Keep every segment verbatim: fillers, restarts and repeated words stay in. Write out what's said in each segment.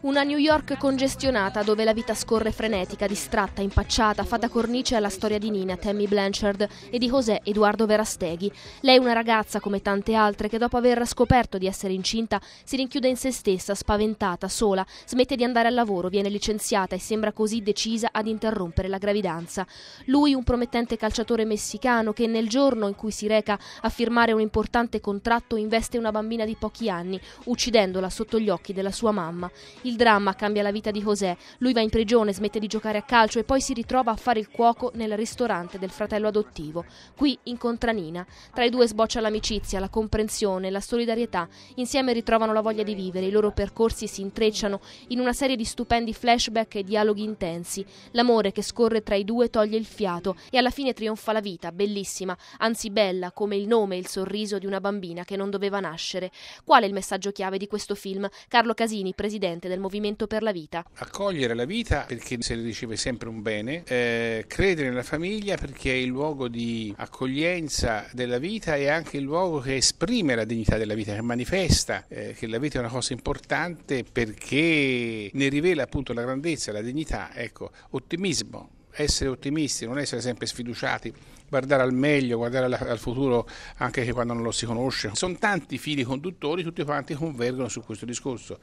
Una New York congestionata dove la vita scorre frenetica, distratta, impacciata, fa da cornice alla storia di Nina, Tammy Blanchard, e di José, Eduardo Verasteghi. Lei è una ragazza come tante altre che dopo aver scoperto di essere incinta si rinchiude in se stessa, spaventata, sola, smette di andare al lavoro, viene licenziata e sembra così decisa ad interrompere la gravidanza. Lui, un promettente calciatore messicano che nel giorno in cui si reca a firmare un importante contratto investe una bambina di pochi anni, uccidendola sotto gli occhi della sua mamma. Il dramma cambia la vita di José. Lui va in prigione, smette di giocare a calcio e poi si ritrova a fare il cuoco nel ristorante del fratello adottivo. Qui incontra Nina. Tra i due sboccia l'amicizia, la comprensione, la solidarietà. Insieme ritrovano la voglia di vivere. I loro percorsi si intrecciano in una serie di stupendi flashback e dialoghi intensi. L'amore che scorre tra i due toglie il fiato e alla fine trionfa la vita, bellissima, anzi bella come il nome e il sorriso di una bambina che non doveva nascere. Qual è il messaggio chiave di questo film? Carlo Casini, presidente del Movimento per la Vita. Accogliere la vita perché se ne riceve sempre un bene, eh, credere nella famiglia perché è il luogo di accoglienza della vita e anche il luogo che esprime la dignità della vita, che manifesta eh, che la vita è una cosa importante perché ne rivela appunto la grandezza, la dignità. Ecco, ottimismo, essere ottimisti, non essere sempre sfiduciati, guardare al meglio, guardare al, al futuro anche quando non lo si conosce. Sono tanti fili conduttori, tutti quanti convergono su questo discorso.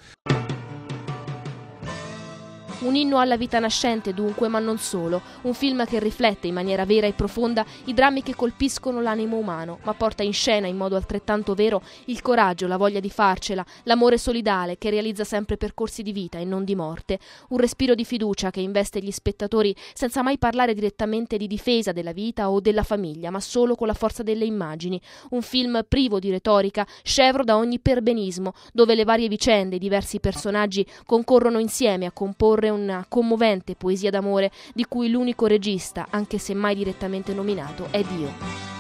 Un inno alla vita nascente dunque, ma non solo. Un film che riflette in maniera vera e profonda i drammi che colpiscono l'animo umano, ma porta in scena in modo altrettanto vero il coraggio, la voglia di farcela, l'amore solidale che realizza sempre percorsi di vita e non di morte. Un respiro di fiducia che investe gli spettatori senza mai parlare direttamente di difesa della vita o della famiglia, ma solo con la forza delle immagini. Un film privo di retorica, scevro da ogni perbenismo, dove le varie vicende e i diversi personaggi concorrono insieme a comporre una commovente poesia d'amore di cui l'unico regista, anche se mai direttamente nominato, è Dio.